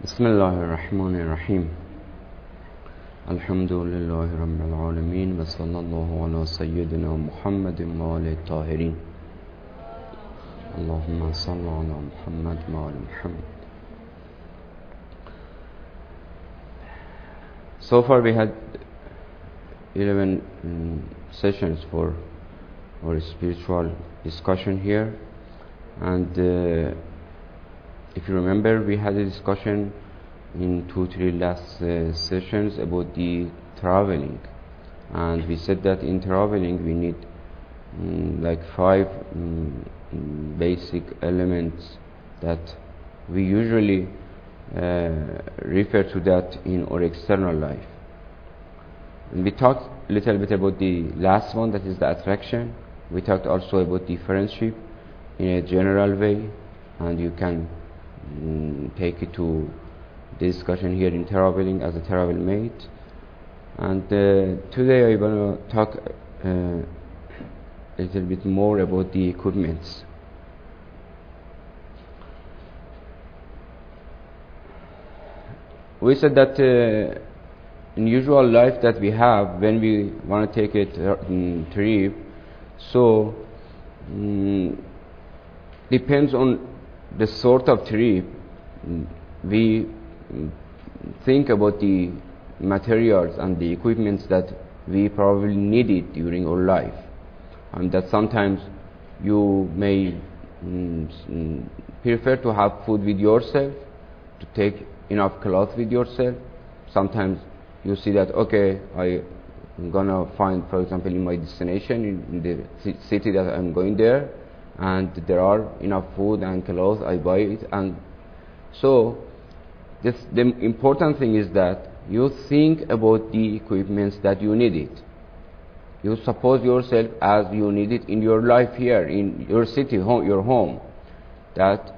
بسم الله الرحمن الرحيم الحمد لله رب العالمين وصلى الله على سيدنا محمد وآله الطاهرين اللهم صل على محمد وآل محمد. So far we had 11 sessions for our spiritual discussion here, and if you remember, we had a discussion in 2-3 last sessions about the traveling, and we said that in traveling we need like 5 basic elements that we usually refer to that in our external life. And we talked a little bit about the last one, that is the attraction. We talked also about the friendship in a general way, and you can take it to the discussion here in traveling as a travel mate. And today I want to talk a little bit more about the equipments. We said that in usual life that we have, when we want to take a trip, so depends on the sort of trip. We think about the materials and the equipments that we probably needed during our life, and that sometimes you may prefer to have food with yourself, to take enough clothes with yourself. Sometimes you see that, okay, I'm gonna find, for example, in my destination, in the city that I'm going there, and there are enough food and clothes, I buy it. And so the important thing is that you think about the equipments that you need it. You suppose yourself as you need it in your life here, in your city, your home, that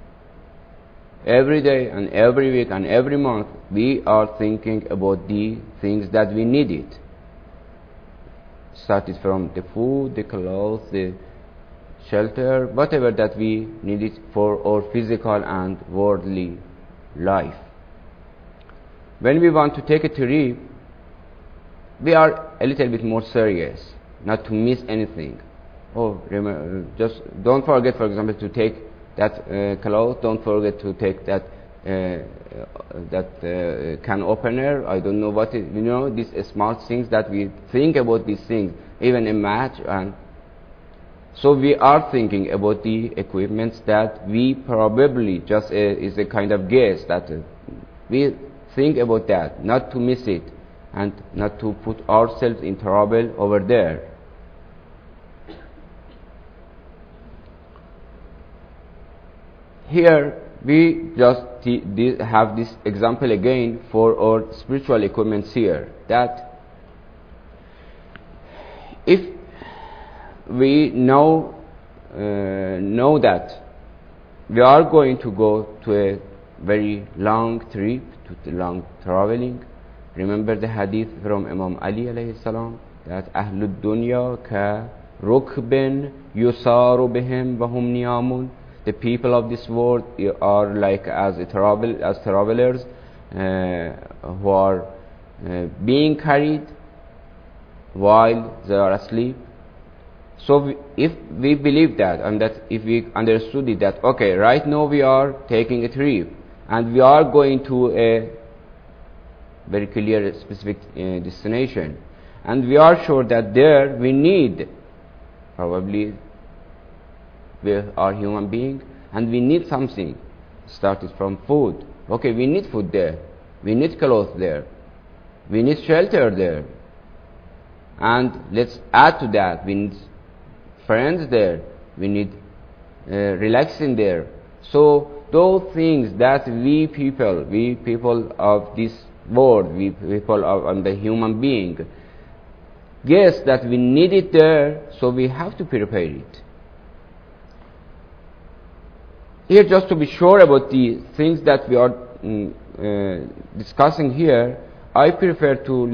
every day and every week and every month we are thinking about the things that we need it. Started from the food, the clothes, the shelter, whatever that we need it for our physical and worldly life. When we want to take a trip, we are a little bit more serious, not to miss anything. Oh, remember, just don't forget, for example, to take that clothes. Don't forget to take that can opener. I don't know what it, these smart things that we think about these things, even a match. And so we are thinking about the equipments that we probably just is a kind of guess that we think about that, not to miss it and not to put ourselves in trouble over there. Here we just have this example again for our spiritual equipments here, that if we know that we are going to go to a very long trip, to the long traveling. Remember the hadith from Imam Ali alayhi salam, that Ahlud Dunya ka rukbin yusaru bihim wahum niyamun. The people of this world are like as travelers who are being carried while they are asleep. So if we believe that, and that if we understood it, that okay, right now we are taking a trip and we are going to a very clear specific destination, and we are sure that there we need, probably we are human beings and we need something, started from food. Okay, we need food there, we need clothes there, we need shelter there, and let's add to that, we need friends there, we need relaxing there. So those things that we people of this world, we people of the human being, guess that we need it there, so we have to prepare it. Here, just to be sure about the things that we are discussing here, I prefer to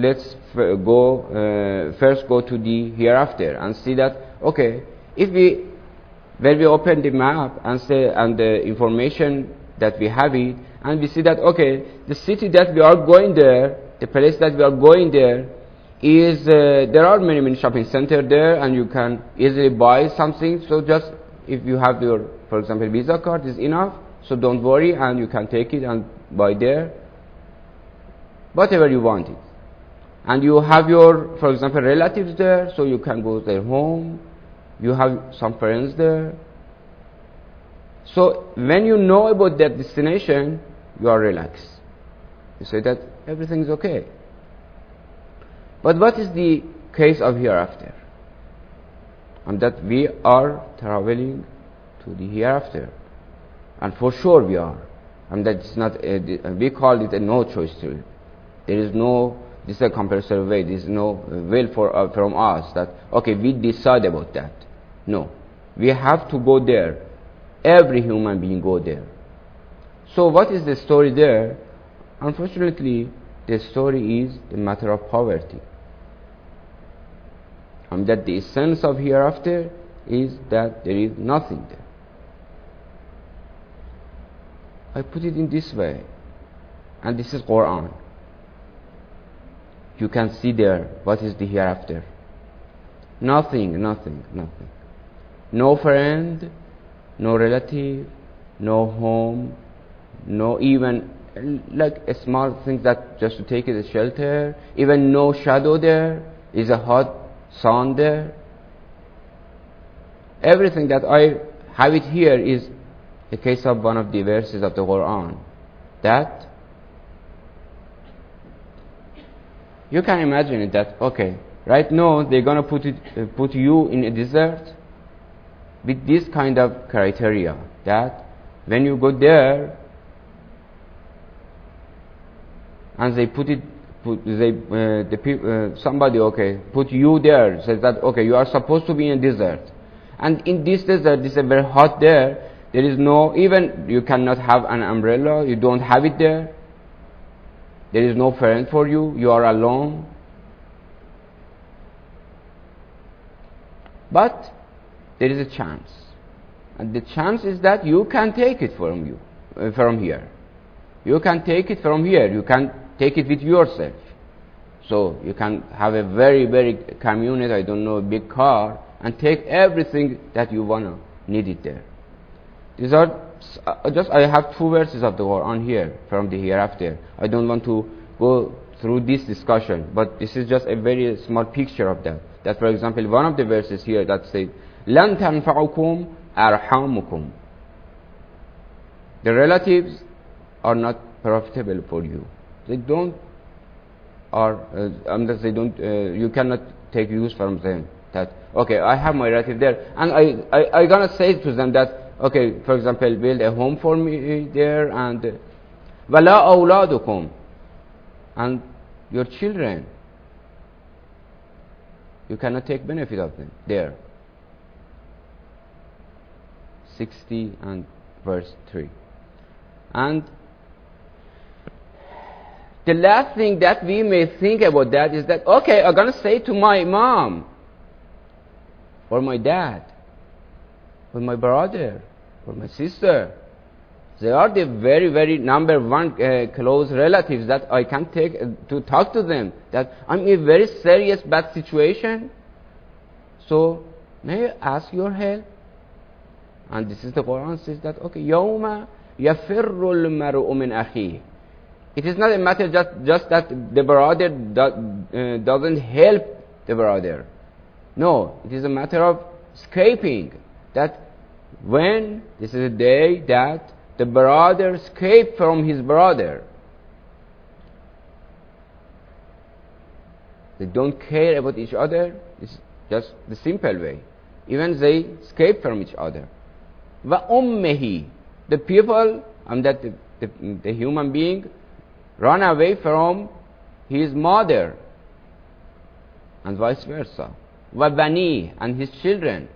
first go to the hereafter and see that, okay, if when we open the map and say, and the information that we have it, and we see that, okay, the city that we are going there, the place that we are going there, is there are many shopping centers there, and you can easily buy something. So just if you have your, for example, Visa card is enough, so don't worry, and you can take it and buy there whatever you want it. And you have your, for example, relatives there, so you can go to their home. You have some friends there. So when you know about that destination, you are relaxed. You say that everything is okay. But what is the case of hereafter? And that we are traveling to the hereafter. And for sure we are. And that's not, we call it a no choice trip. There is no, this is a compulsory way, there is no will from us that, okay, we decide about that. No. We have to go there. Every human being go there. So what is the story there? Unfortunately, the story is the matter of poverty. And that the essence of hereafter is that there is nothing there. I put it in this way, and this is Quran. You can see there what is the hereafter. Nothing. No friend, no relative, no home, no even like a small thing that just to take it as shelter, even no shadow there, is a hot sun there. Everything that I have it here is a case of one of the verses of the Quran. That you can imagine it that, okay, right now they're gonna put you in a desert with this kind of criteria, that when you go there and they somebody, okay, put you there, says that, okay, you are supposed to be in a desert, and in this desert, this is very hot there. There is no, even you cannot have an umbrella, you don't have it there. There is no friend for you, you are alone. But there is a chance. And the chance is that you can take it from here. You can take it from here. You can take it with yourself. So you can have a very community, I don't know, a big car, and take everything that you wanna need it there. These are just, I have two verses of the Quran here from the hereafter. I don't want to go through this discussion, but this is just a very small picture of that. That, for example, one of the verses here that says, لَن تَنْفَعُكُمْ أَرْحَامُكُمْ. The relatives are not profitable for you. They don't, unless they don't, you cannot take use from them. That, okay, I have my relative there, and I gonna say to them that, okay, for example, build a home for me there, and وَلَا أَوْلَادُكُمْ, and your children, you cannot take benefit of them there. 60 and verse 3. And the last thing that we may think about that is that, okay, I'm going to say to my mom, or my dad, or my brother, or my sister, they are the very number one close relatives that I can take to talk to them, that I'm in a very serious bad situation, so may I ask your help? And this is the Quran says that, okay, يَوْمَ يَفِرُّ الْمَرْءُ مِنْ أَخِيهِ. It is not a matter just that the brother doesn't help the brother. No, it is a matter of escaping. That when this is a day that the brother escaped from his brother. They don't care about each other. It's just the simple way. Even they escape from each other. وَأُمِّهِ. The people, that the human being, run away from his mother, and vice versa. وَبَنِيهِ. And his children.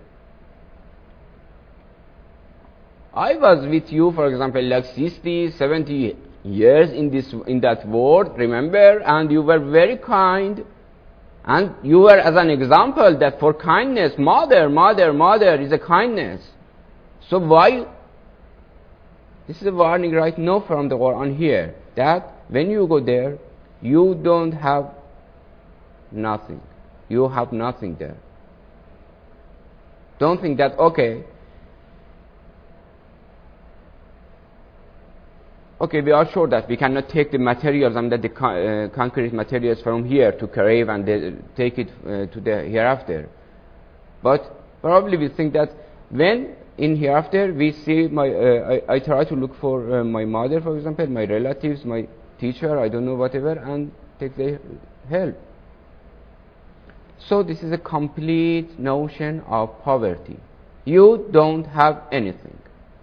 I was with you, for example, like 60, 70 years in that world, remember? And you were very kind. And you were as an example that for kindness, mother is a kindness. So why This is a warning right now from the Quran here, that when you go there, you don't have nothing. You have nothing there. Don't think that, okay, we are sure that we cannot take the materials and the concrete materials from here to Karev and take it to the hereafter. But probably we think that when in hereafter we see I try to look for my mother, for example, my relatives, my teacher, I don't know, whatever, and take their help. So this is a complete notion of poverty. You don't have anything.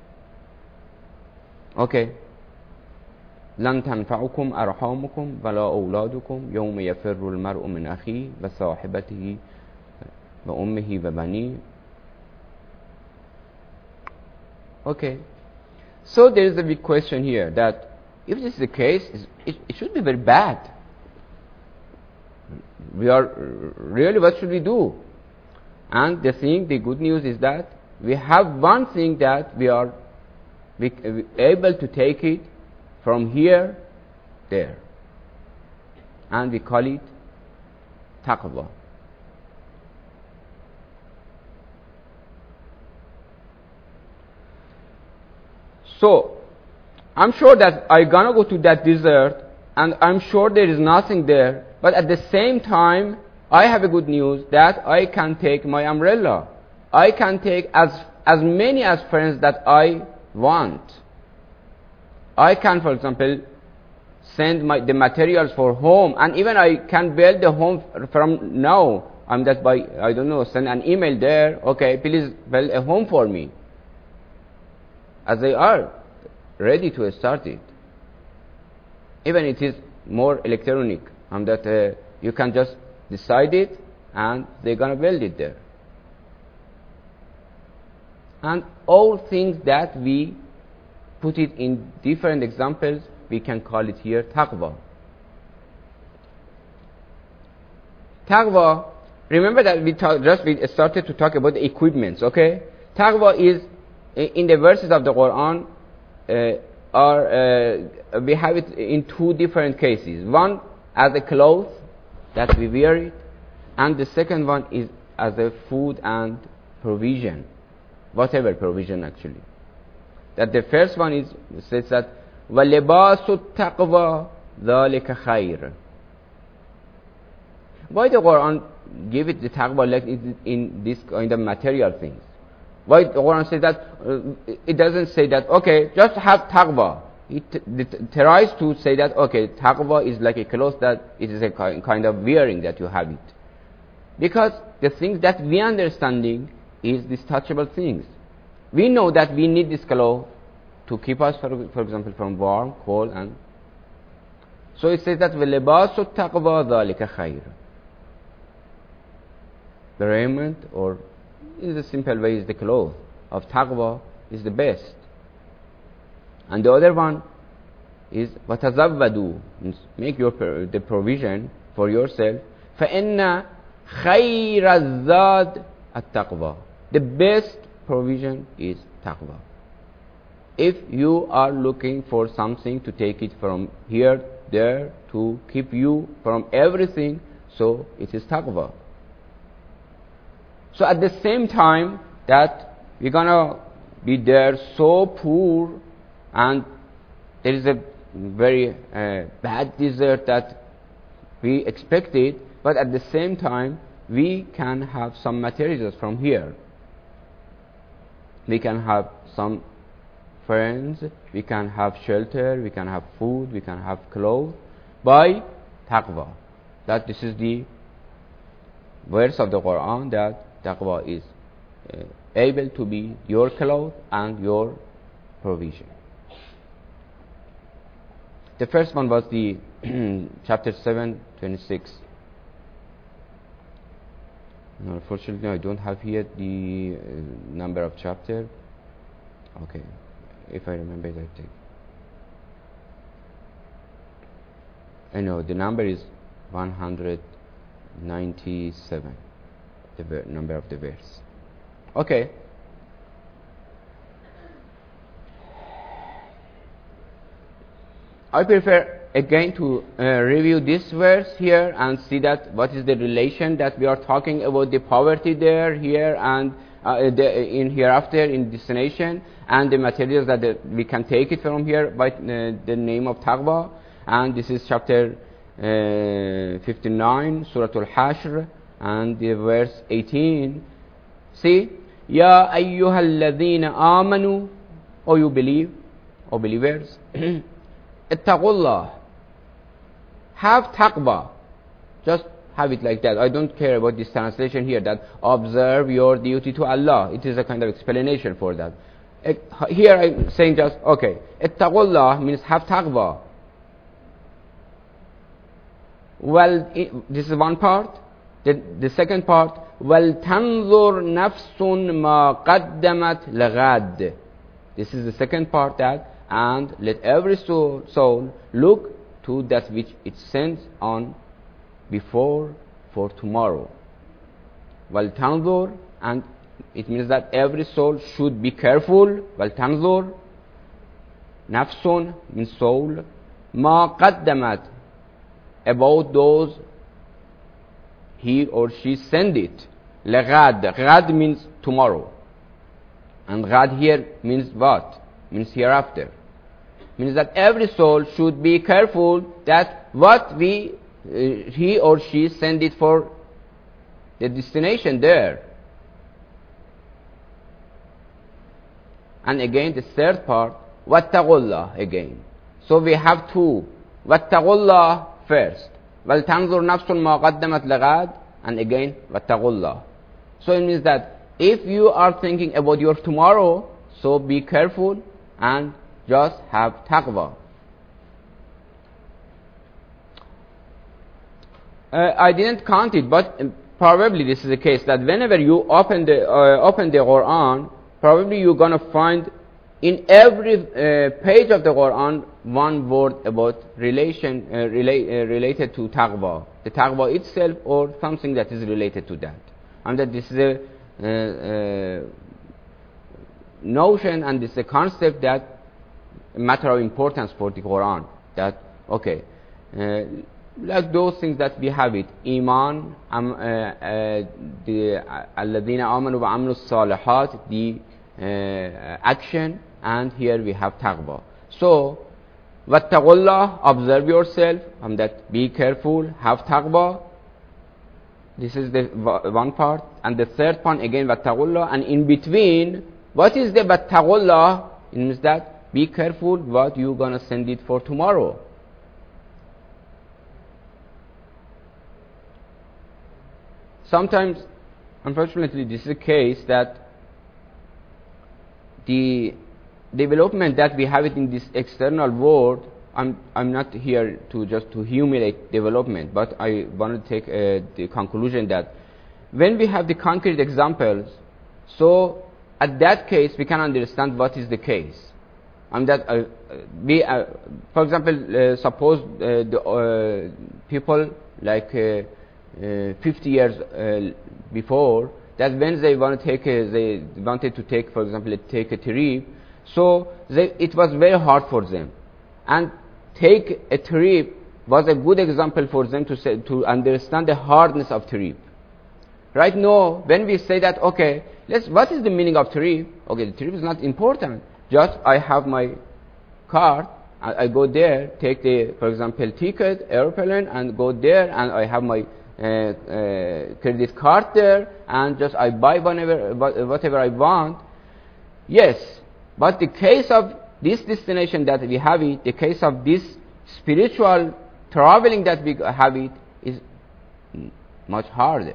Okay. لن تنفعكم أرحامكم ولا أولادكم يوم يفر المرء من أخيه وصاحبته وأمه وبنيه. Okay. So there is a big question here that if this is the case, it should be very bad. We are really, what should we do? And the good news is that we have one thing that we are able to take it from here, there. And we call it taqwa. So, I'm sure that I'm gonna go to that desert, and I'm sure there is nothing there, but at the same time, I have a good news that I can take my umbrella. I can take as many as friends that I want. I can, for example, send the materials for home, and even I can build the home from now. I'm just by, I don't know, send an email there, okay, please build a home for me. As they are ready to start it. Even it is more electronic, and that you can just decide it, and they're gonna build it there. And all things that we put it in different examples, we can call it here taqwa. Taqwa, remember that we started to talk about the equipments, okay? Taqwa is, in the verses of the Quran, we have it in two different cases. One as a cloth that we wear it, and the second one is as a food and provision, whatever provision actually. That the first one is, says that وَلِبَاسُ التَّقْوَى ذَلِكَ خَيْرٌ. Why the Quran give it the taqwa like in this kind of material things? Why the Quran says that? It doesn't say that, okay, just have taqwa. It tries to say that, okay, taqwa is like a cloth that it is a kind of wearing that you have it. Because the things that we understanding is these touchable things. We know that we need this cloth to keep us, for example, from warm, cold, and so it says that وَلِبَاسُ التَّقْوَى ذَلِكَ خَيْرٌ. The raiment, or in the simple way, is the cloth of taqwa is the best. And the other one is وَتَزَوَّدُوا, make the provision for yourself. فَإِنَّ خَيْرَ الزَّادِ التَّقْوَى. The best provision is taqwa. If you are looking for something to take it from here, there, to keep you from everything, so it is taqwa. So at the same time that we're gonna be there so poor, and there is a very bad desert that we expected, but at the same time we can have some materials from here. We can have some friends, we can have shelter, we can have food, we can have clothes by taqwa. That this is the verse of the Quran that taqwa is able to be your clothes and your provision. The first one was the chapter 7:26. Unfortunately, I don't have here the number of chapter. Okay, if I remember it, I take. I know the number is 197. The number of the verse. Okay. I prefer again to review this verse here and see that what is the relation that we are talking about the poverty there, here, and in hereafter, in destination, and the materials that we can take it from here by the name of taqwa. And this is chapter 59, Surah Al-Hashr, and the verse 18. See, Ya ayyuhalladhina amanu, O you believe, O believers, ittaqullah, have taqwa. Just have it like that. I don't care about this translation here, that observe your duty to Allah. It is a kind of explanation for that. Here I'm saying just, okay, ittaqullah means have taqwa. Well, this is one part. The second part, وَلْتَنْظُرْ نَفْسٌ مَا قَدَّمَتْ لَغَادٍ. This is the second part, that, and let every soul look to that which it sends on before for tomorrow. وَلْتَنْظُرْ, and it means that every soul should be careful. وَلْتَنْظُرْ, نَفْسٌ means soul, مَا قَدَّمَتْ, about those he or she send it. لَغَادٍ, غَاد means tomorrow. And غَاد here means what? Means hereafter. Means that every soul should be careful that what he or she send it for the destination there. And again the third part, وَاتَّقُوا again. So we have two. وَاتَّقُوا first. وَلْتَنْظُرْ نَفْسٌ مَا قَدَّمَتْ لَغَادٍ, and again وَاتَّقُوا. So it means that if you are thinking about your tomorrow, so be careful and just have taqwa. I didn't count it, but probably this is the case, that whenever you open the Quran, probably you're going to find in every page of the Quran one word about related to taqwa, the taqwa itself or something that is related to that. And that this is a notion, and this is a concept that a matter of importance for the Quran. That, okay, like those things that we have it, iman, the alladhina amanu wa amilus salihat, the action, and here we have taqwa. So, wattaqullah, observe yourself, and that be careful, have taqwa. This is the one part. And the third part, again, wattaqullah. And in between, what is the wattaqullah? It means that be careful what you're going to send it for tomorrow. Sometimes, unfortunately, this is the case that the development that we have it in this external world, I'm not here to just to humiliate development, but I want to take the conclusion that when we have the concrete examples, so at that case we can understand what is the case. And that for example, suppose the people like 50 years before, that when they want to take they wanted to take, for example, take a trip, so it was very hard for them, and take a trip was a good example for them to understand the hardness of trip. Right now, when we say that, okay, what is the meaning of trip? Okay, the trip is not important. Just I have my card, I go there, take the, for example, ticket, airplane, and go there, and I have my credit card there, and just I buy whatever I want. Yes, but the case of this destination that we have it, the case of this spiritual traveling that we have it, is much harder.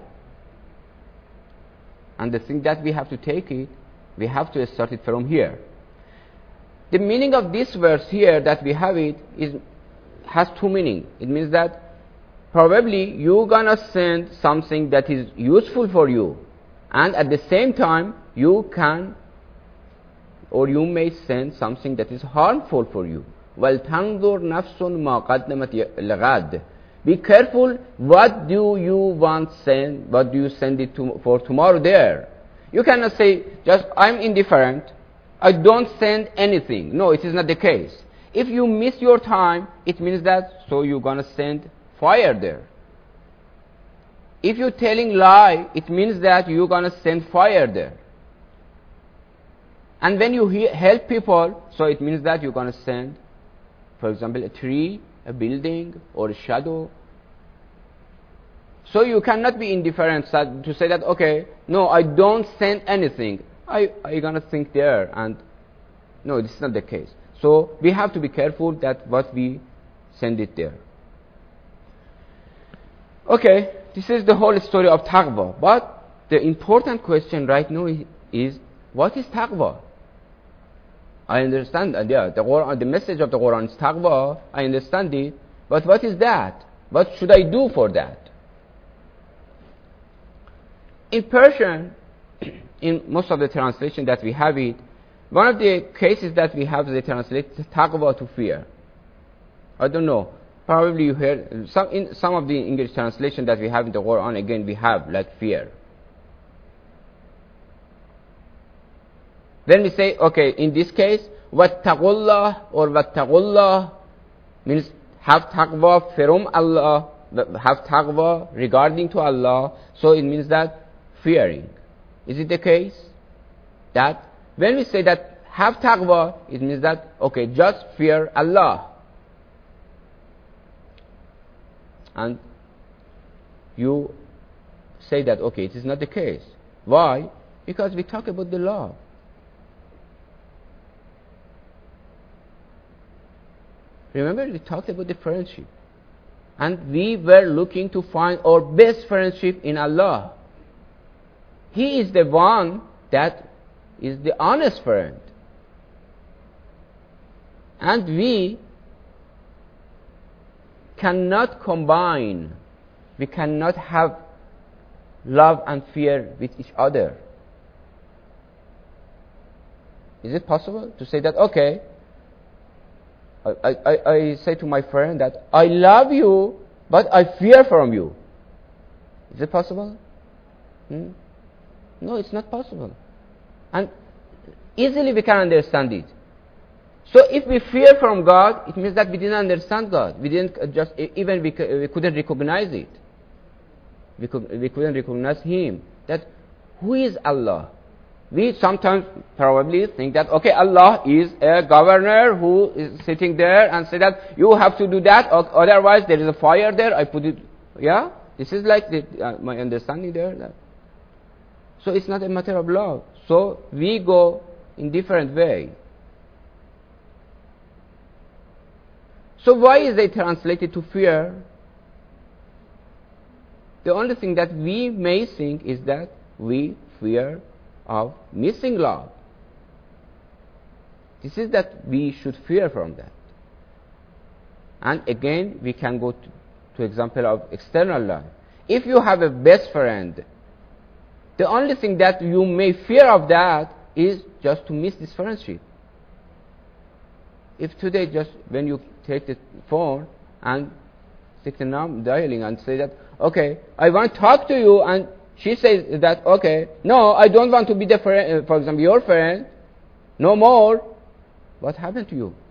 And the thing that we have to take it, we have to start it from here. The meaning of this verse here that we have it has two meanings. It means that probably you're gonna send something that is useful for you, and at the same time you can, or you may send something that is harmful for you. وَلْتَنْظُرْ نَفْسٌ مَا قَدَّمَتْ لَغَادٍ. Be careful what do you send it for tomorrow there. You cannot say, just I'm indifferent, I don't send anything. No, it is not the case. if you miss your time, it means that so you're gonna send fire there. If you're telling lie, it means that you're gonna send fire there. And when you help people, so it means that you're gonna send, for example, a tree, a building, or a shadow. So you cannot be indifferent to say that, okay, no, I don't send anything. I'm gonna think there, and no, this is not the case. So we have to be careful that what we send it there. Okay, this is the whole story of taqwa. But the important question right now is what is taqwa? I understand, the Quran, the message of the Quran is taqwa. I understand it, but what is that? What should I do for that? In Persian, in most of the translation that we have it, one of the cases that we have, they translate taqwa to fear. I don't know. Probably you heard in some of the English translation that we have in the Quran. Again, we have like fear. Then we say, okay, in this case, wattaqullah or wattaqullah means have taqwa from Allah, have taqwa regarding to Allah. So it means that fearing. Is it the case that when we say that have taqwa, it means that, okay, just fear Allah. And you say that, okay, it is not the case. Why? Because we talk about the love. Remember, we talked about the friendship. And we were looking to find our best friendship in Allah. He is the one that is the honest friend. And we cannot combine, we cannot have love and fear with each other. Is it possible to say that, okay, I say to my friend that I love you, but I fear from you. Is it possible? No, it's not possible. And easily we can understand it. So if we fear from God, it means that we didn't understand God. We didn't just, even we couldn't recognize it. We couldn't recognize Him. That who is Allah? We sometimes probably think that, okay, Allah is a governor who is sitting there and say that you have to do that, or otherwise there is a fire there, I put it, yeah? This is like my understanding there. That. So it's not a matter of love. So we go in different way. So why is it translated to fear? The only thing that we may think is that we fear of missing love. This is that we should fear from that. And again, we can go to example of external love. If you have a best friend, the only thing that you may fear of that is just to miss this friendship. If today, just when you take the phone and stick the number dialing and say that, okay, I want to talk to you, and she says that, okay, no, I don't want to be the friend, for example, your friend, no more. What happened to you?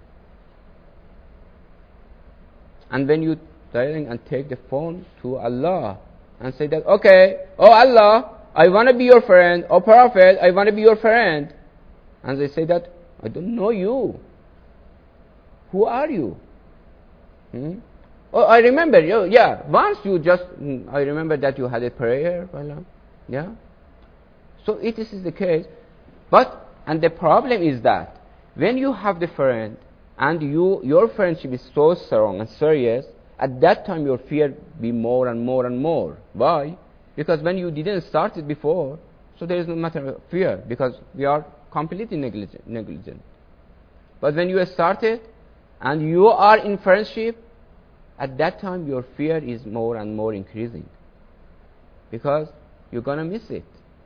And when you dialing and take the phone to Allah and say that, okay, oh Allah, I want to be your friend, oh Prophet, I want to be your friend. And they say that, I don't know you. Who are you? Oh, I remember you. Yeah, once you just, I remember that you had a prayer. Yeah. So it is the case. But, and the problem is that when you have the friend and your friendship is so strong and serious, at that time your fear be more and more and more. Why? Because when you didn't start it before, so there is no matter of fear, because we are completely negligent. But when you started and you are in friendship, at that time your fear is more and more increasing, because you're going to miss it.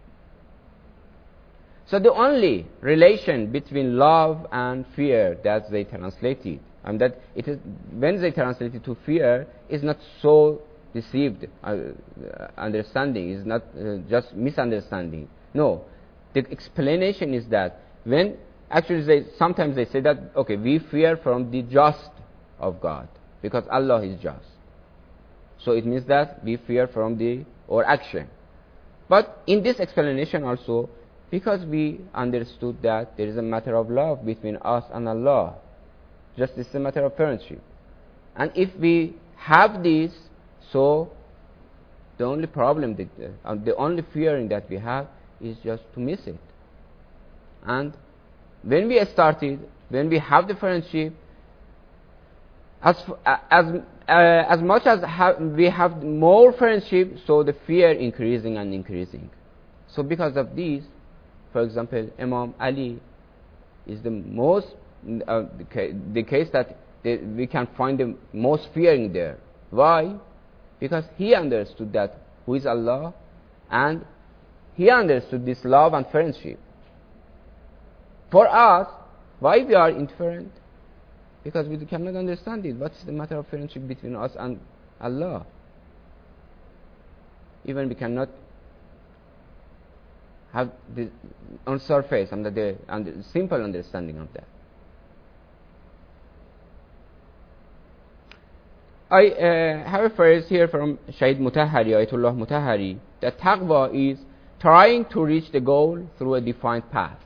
So the only relation between love and fear that they translated, and that it is when they translated to fear, is not so deceived understanding, is not just misunderstanding. No, the explanation is that when Actually, sometimes they say that, okay, we fear from the just of God, because Allah is just. So it means that we fear from our action. But in this explanation also, because we understood that there is a matter of love between us and Allah, just it's a matter of friendship. And if we have this, so the only problem, the only fearing that we have is just to miss it. And when we started, when we have the friendship, as much as we have more friendship, so the fear increasing and increasing. So because of this, for example, Imam Ali is the most, the case that we can find the most fearing there. Why? Because he understood that who is Allah, and he understood this love and friendship. For us, why we are indifferent? Because we cannot understand it. What's the matter of friendship between us and Allah? Even we cannot have the on surface and the simple understanding of that. I have a phrase here from Shaykh Mutahhari, Ayatollah Mutahhari, that taqwa is trying to reach the goal through a defined path.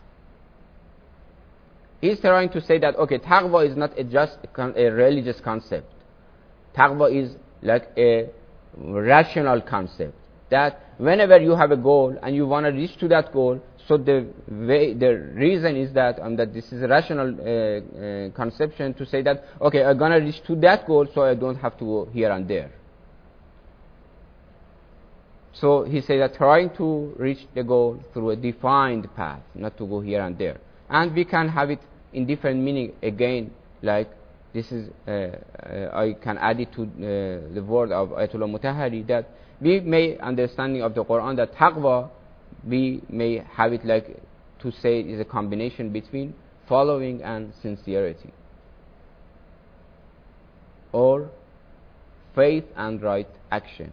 He's trying to say that, okay, taqwa is not just a religious concept. Taqwa is like a rational concept. That whenever you have a goal and you want to reach to that goal, so the reason is that this is a rational conception to say that, okay, I'm going to reach to that goal, so I don't have to go here and there. So he said that trying to reach the goal through a defined path, not to go here and there. And we can have it in different meaning again, like this is, I can add it to the word of Ayatollah Mutahhari, that we may understanding of the Quran that taqwa, we may have it like to say is a combination between following and sincerity, or faith and right action.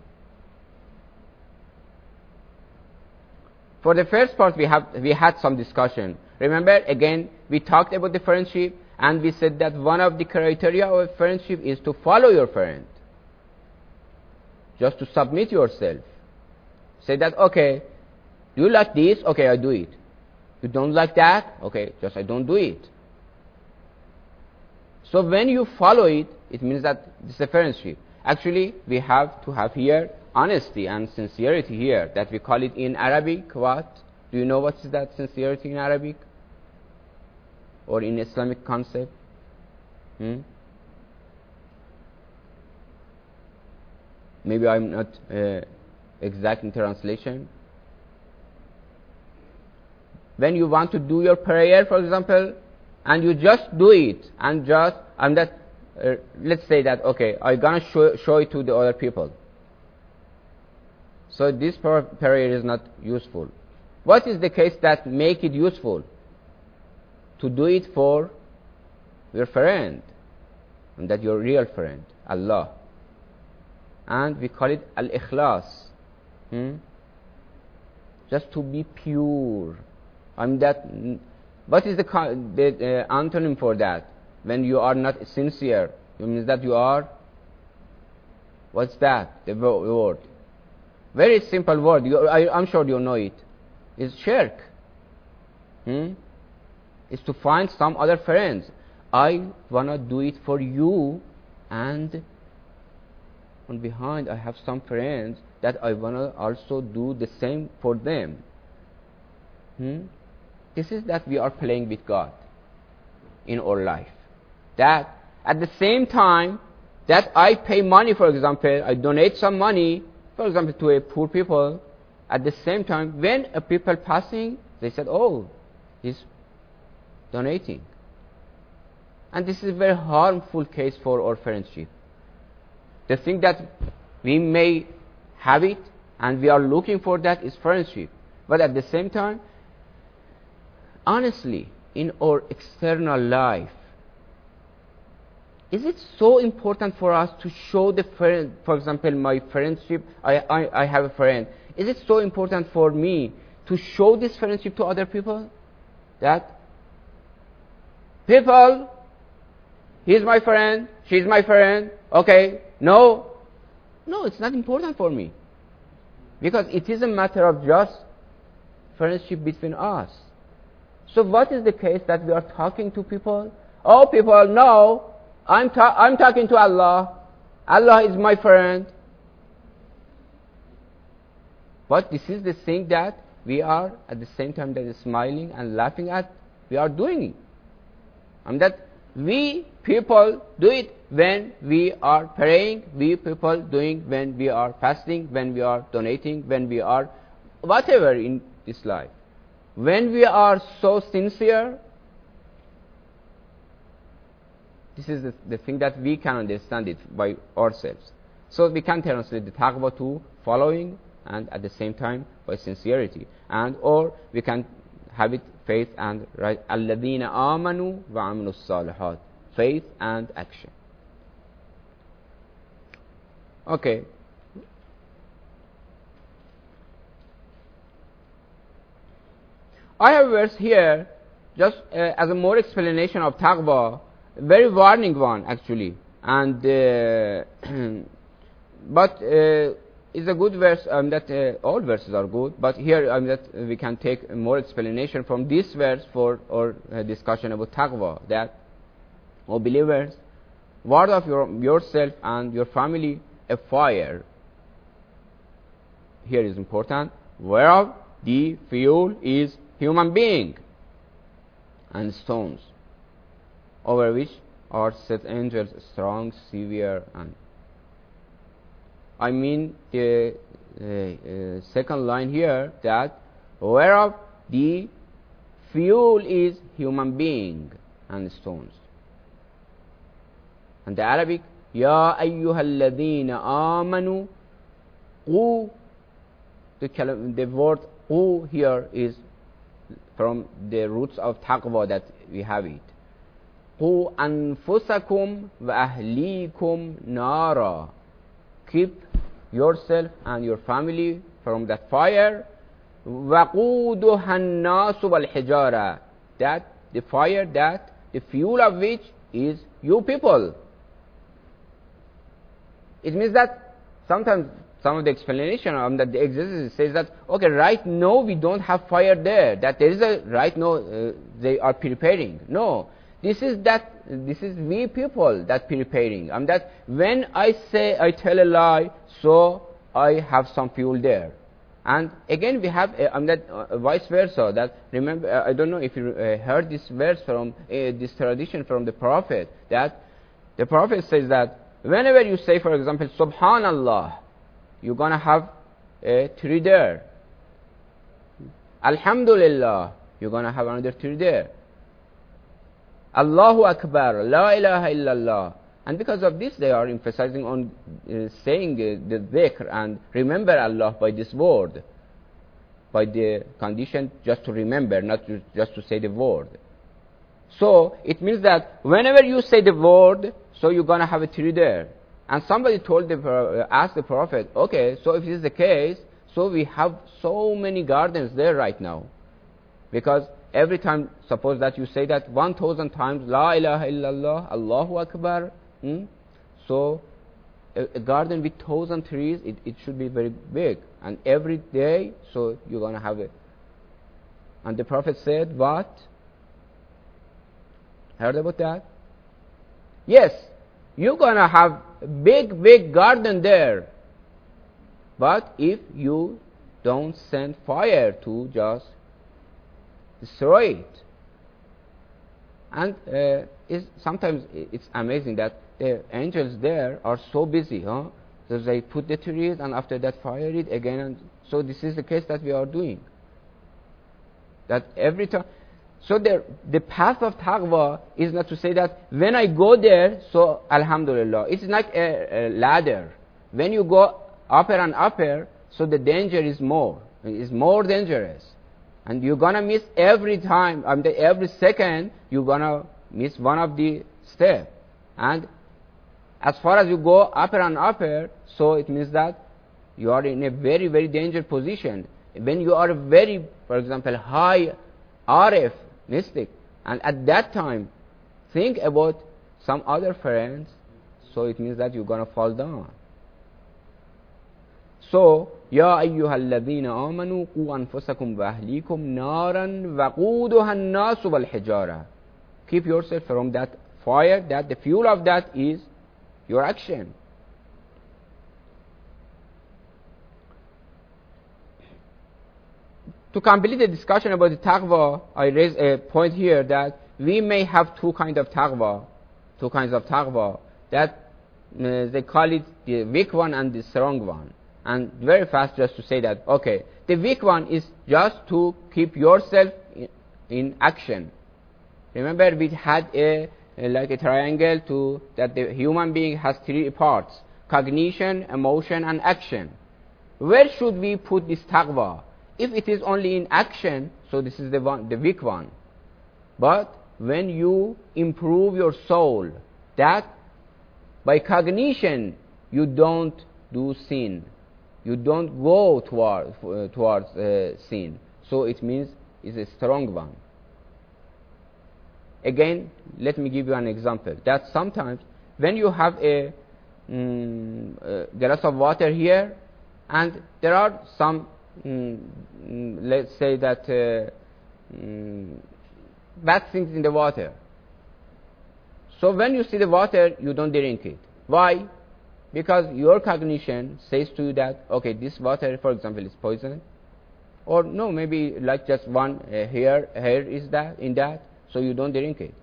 For the first part, we had some discussion. Remember, again, we talked about the friendship, and we said that one of the criteria of friendship is to follow your friend. Just to submit yourself. Say that, okay, do you like this? Okay, I do it. You don't like that? Okay, just I don't do it. So when you follow it, it means that it's a friendship. Actually, we have to have here honesty and sincerity here, that we call it in Arabic, what? Do you know what is that sincerity in Arabic? Or in Islamic concept? Maybe I'm not exact in translation. When you want to do your prayer, for example, and you just do it, and let's say that, okay, I'm gonna show it to the other people. So this prayer is not useful. What is the case that make it useful? To do it for your friend, and that your real friend, Allah. And we call it al-ikhlas. Just to be pure. What is the antonym for that? When you are not sincere, it means that you are, what's that? The word. Very simple word. I'm sure you know it. It's shirk. It's to find some other friends. I want to do it for you, and on behind I have some friends that I want to also do the same for them. This is that we are playing with God in our life. That at the same time that I pay money, for example, I donate some money, for example, to a poor people, at the same time, when a people passing, they said, oh, he's donating. And this is a very harmful case for our friendship. The thing that we may have it, and we are looking for that, is friendship. But at the same time, honestly, in our external life, is it so important for us to show the friend, for example, my friendship, I have a friend. Is it so important for me to show this friendship to other people? That People, he's my friend, she's my friend, okay, no, it's not important for me. Because it is a matter of just friendship between us. So what is the case that we are talking to people? Oh, people, no, I'm talking to Allah. Allah is my friend. But this is the thing that we are, at the same time that is smiling and laughing at, we are doing it. And that we people do it when we are praying, we people doing when we are fasting, when we are donating, when we are whatever in this life. When we are so sincere, this is the thing that we can understand it by ourselves. So we can translate the taqwa to following and at the same time by sincerity. And or we can have it faith and right. الَّذِينَ آمَنُوا وَعَمِلُوا الصَّالِحَاتِ. Faith and action. Okay. I have a verse here just as a more explanation of taqwa, very warning one actually, and but it's a good verse that all verses are good, but here that we can take more explanation from this verse for our discussion about taqwa, that, O believers, ward of yourself and your family a fire. Here is important, whereof the fuel is human being and stones, over which are set angels strong, severe, and I mean the second line here, that whereof the fuel is human being and stones. And the Arabic, Ya ayyuhalladhina amanu qu. The word qu here is from the roots of taqwa that we have it. Qu anfusakum wa ahlikum nara. Keep yourself and your family from that fire. وَقُودُهَا النَّاسُ وَالْحِجَارَةِ. That the fire, that the fuel of which is you people. It means that sometimes some of the explanation that the exegesis says that, okay, right now we don't have fire there, that there is a, right now they are preparing. No, this is we people that preparing. That when I say I tell a lie, so I have some fuel there. And again we have vice versa, that remember, I don't know if you heard this verse from this tradition from the Prophet, that the Prophet says that whenever you say, for example, Subhanallah, you're going to have a tree there. Alhamdulillah, you're going to have another tree there. Allahu Akbar, La ilaha illallah. And because of this, they are emphasizing on saying the dhikr and remember Allah by this word, by the condition just to remember, not just to say the word. So it means that whenever you say the word, so you're going to have a tree there. And somebody asked the Prophet, okay, so if this is the case, so we have so many gardens there right now. Because every time, suppose that you say that 1,000 times, La ilaha illallah, Allahu Akbar, so a garden with 1,000 trees, it should be very big. And every day, so you're going to have it. And the Prophet said, what? Heard about that? Yes, you're going to have a big garden there. But if you don't send fire to just destroy it. And sometimes it's amazing that the angels there are so busy, so they put the trees and after that fire it again. And so this is the case that we are doing. That every time. So the path of taqwa is not to say that when I go there, so alhamdulillah. It's like a ladder. When you go upper and upper, so the danger is more dangerous. And you're going to miss every time, every second, you're going to miss one of the steps. And as far as you go upper and upper, so it means that you are in a very, very dangerous position. When you are very, for example, high Arif mystic, and at that time, think about some other friends, so it means that you're gonna fall down. So, يا أيها الذين آمنوا قوا أنفسكم وأهليكم نارا وقودها الناس والحجارة. Keep yourself from that fire, that the fuel of that is your action. To complete the discussion about the taqwa, I raise a point here that we may have two kinds of taqwa. That they call it the weak one and the strong one. And very fast just to say that, okay, the weak one is just to keep yourself in action. Remember we had like a triangle to that the human being has three parts: cognition, emotion, and action. Where should we put this taqwa? If it is only in action, so this is the weak one. But when you improve your soul, that by cognition you don't do sin, you don't go towards sin, so it means it's a strong one. Again, let me give you an example. That sometimes when you have a glass of water here, and there are some let's say that bad things in the water. So when you see the water, you don't drink it. Why? Because your cognition says to you that, okay, this water, for example, is poison. Or no, maybe like just one hair is that in that, so you don't drink it.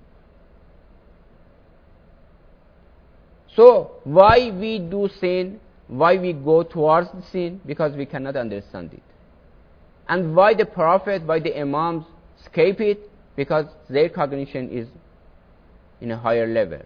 So why we do sin? Why we go towards the sin? Because we cannot understand it. And why the Prophet, why the Imams escape it? Because their cognition is in a higher level.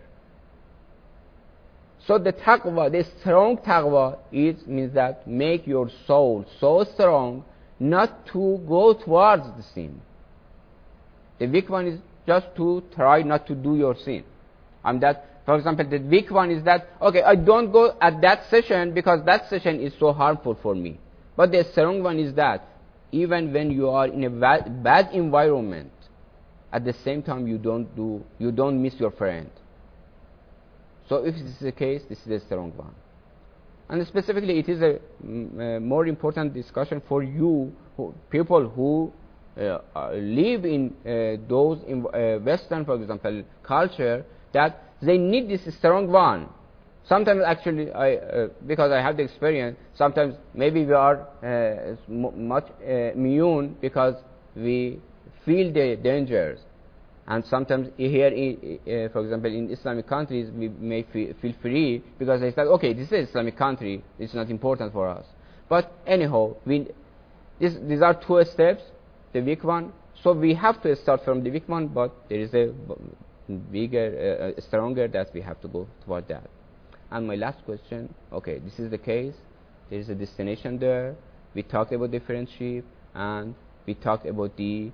So the taqwa, the strong taqwa means that make your soul so strong not to go towards the sin. The weak one is just to try not to do your sin. And that, for example, the weak one is that, okay, I don't go at that session because that session is so harmful for me. But the strong one is that even when you are in a bad environment, at the same time you don't miss your friend. So if this is the case, this is a strong one. And specifically, it is a more important discussion for you, people who live in those in Western, for example, culture, that they need this strong one. Sometimes actually, because I have the experience, sometimes maybe we are much immune because we feel the dangers. And sometimes here, for example, in Islamic countries, we may feel free because they say, okay, this is an Islamic country, it's not important for us. But anyhow, these are two steps, the weak one. So we have to start from the weak one, but there is a bigger, stronger that we have to go toward that. And my last question, okay, this is the case, there is a destination there, we talked about the friendship, and we talked about the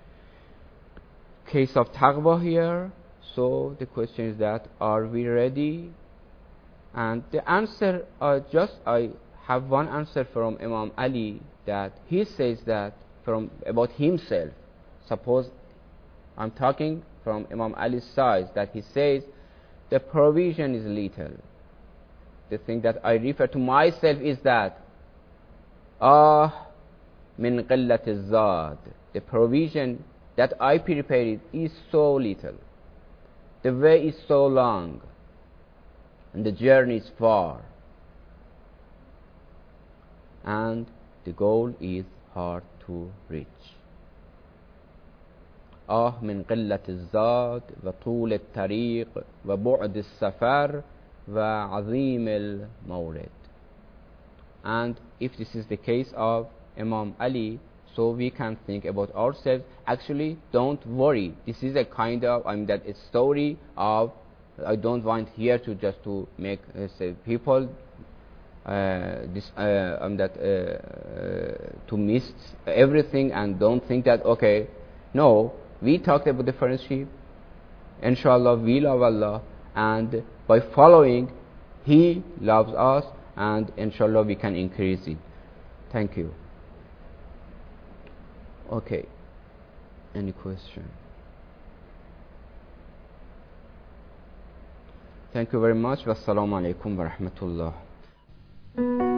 case of taqwa here. So the question is that, are we ready? And the answer, I have one answer from Imam Ali, that he says that about himself. Suppose I'm talking from Imam Ali's side, that he says the provision is little. The thing that I refer to myself is that min qillat az-zad, the provision that I prepared is so little. The way is so long, and the journey is far, and the goal is hard to reach. من قلة الزاد وطول الطريق وبعد السفر وعظيم المورد. And if this is the case of Imam Ali, so we can think about ourselves. Actually, don't worry. This is a kind of, that a story of, I don't want here to just to make say people to miss everything and don't think that, okay, no, we talked about the friendship. Inshallah, we love Allah, and by following, He loves us, and inshallah we can increase it. Thank you. Okay, any question? Thank you very much. Wassalamu alaikum wa rahmatullah.